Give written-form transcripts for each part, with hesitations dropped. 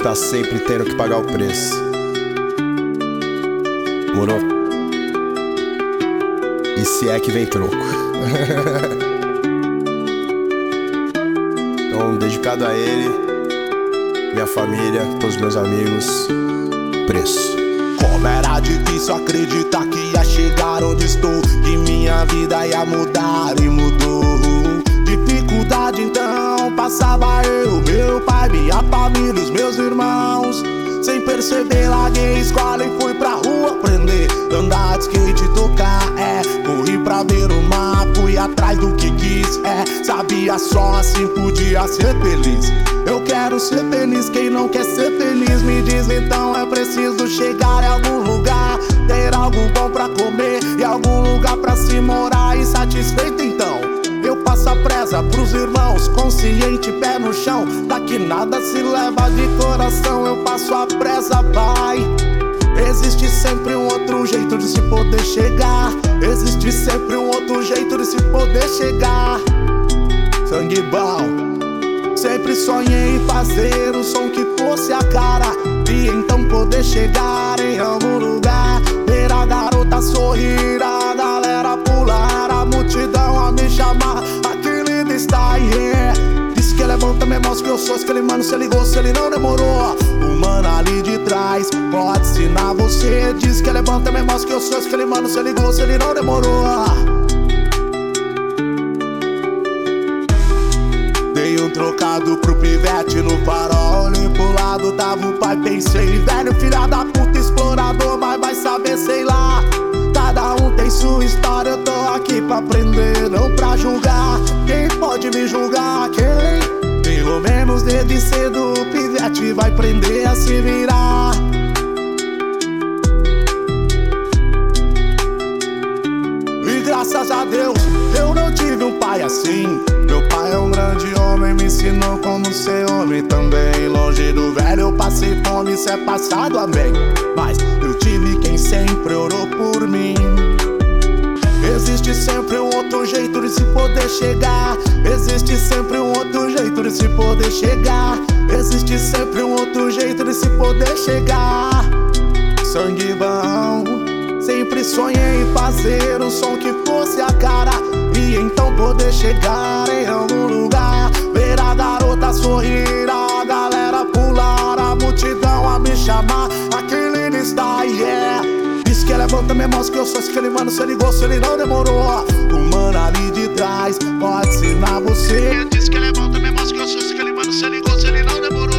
tá sempre tendo que pagar o preço. Morou? E se é que vem troco. Então, dedicado a ele, minha família, todos os meus amigos, preço. Como era difícil acreditar que ia chegar onde estou, que minha vida ia mudar e mudou. Dificuldade então passava eu, meu pai, minha família, os meus irmãos. Sem perceber, larguei a escola e fui pra rua aprender. Andar de skate, tocar, corri pra ver o mar, fui atrás do que quis, sabia só assim podia ser feliz. Eu quero ser feliz, quem não quer ser feliz me diz. Então é preciso chegar em algum lugar, ter algo bom pra comer e algum lugar pra se morar. E satisfeito então eu passo a presa pros irmãos, consciente, pé no chão. Daqui nada se leva de coração, eu passo a presa, vai. Existe sempre um outro jeito de se poder chegar. Existe sempre um outro jeito de se poder chegar. Sangue bom. Sempre sonhei em fazer um som que fosse a cara, e então poder chegar em algum lugar. Ver a garota sorrir, a galera pular, a multidão a me chamar. Aquele linda está, Diz que ele é bom, também mostra que eu sou. Aquele mano se ligou, se ele não demorou. O mano ali de trás pode ensinar você. Diz que ele é bom, também mostra que eu sou. Aquele mano se ligou, se ele não demorou. Dei um trocado pro pivete no farol, olhei pro lado, tava o pai, pensei: velho, filha da puta, explorador, mas vai saber, sei lá. Cada um tem sua história, eu tô aqui pra aprender, não pra julgar. Quem pode me julgar? Quem? Pelo menos desde cedo o pivete vai aprender a se virar. E graças a Deus eu não tive um pai assim. Meu pai é um grande homem, me ensinou como ser homem também. Longe do velho eu passei fome, isso é passado, amém. Mas eu tive quem sempre orou por mim. Existe sempre um outro jeito de se poder chegar. Existe sempre um outro jeito de se poder chegar. Existe sempre um outro jeito de se poder chegar. Sangue bom. Sempre sonhei em fazer um som que fosse a cara, e então poder chegar em algum lugar. Ver a garota sorrir, a galera pular, a multidão a me chamar. Aquele está, Diz que ele é bom, também mostra que eu sou. Aquele mano se ligou, se ele não demorou. O mano ali de trás pode ensinar você. Diz que ele é bom, também mostra que eu sou. Aquele mano se ligou, se ele não demorou.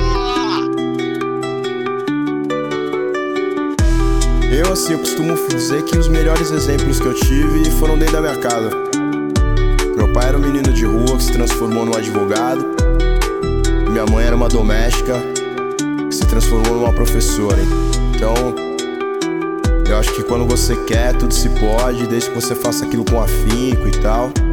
Eu, assim, eu costumo dizer que os melhores exemplos que eu tive foram dentro da minha casa. Meu pai era um menino de rua que se transformou num advogado. Minha mãe era uma doméstica que se transformou numa professora. Então, eu acho que quando você quer, tudo se pode, desde que você faça aquilo com afinco e tal.